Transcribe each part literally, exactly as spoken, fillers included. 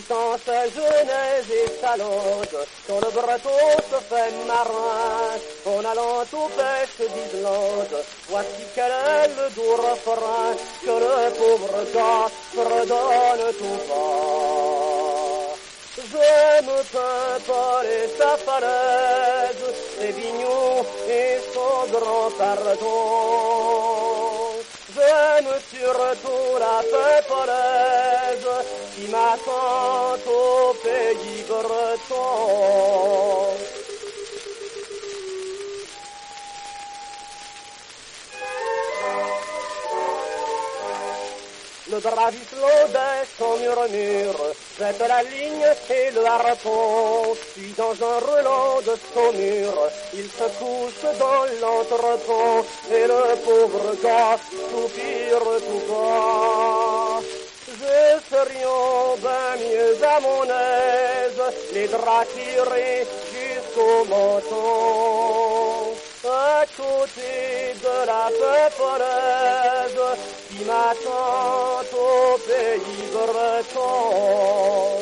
dans sa genèse et sa loge, quand le breton se fait marin, en allant aux pêches d'Islande, voici quel est le doux refrain que le pauvre gars fredonne tout bas. J'aime Paimpol et sa falaise, ses vignons et son grand pardon. J'aime surtout la Paimpolaise qui m'attend au pays breton. Le brave Islandais sans murmure jette la ligne et le harpon, puis dans un roulant de saumure, il se couche dans l'entrepont, et le pauvre gars soupire tout bas. Je serions bien mieux à mon aise, les draps tirés jusqu'au menton, à côté de la Paimpolaise qui m'attend au pays breton.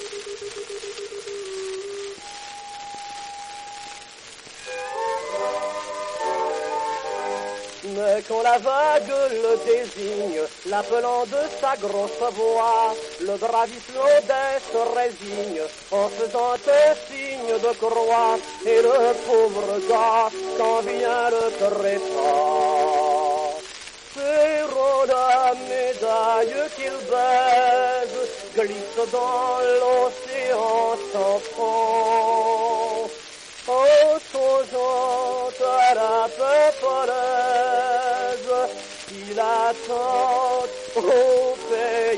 Mais quand la vague le désigne, l'appelant de sa grosse voix, le brave Islandais se résigne en faisant un signe de croix, et le pauvre gars s'en vient le trépas. Serrant la médaille qu'il baise, glisse dans l'océan sans fond. En songeant à la Paimpolaise, il attend au pays.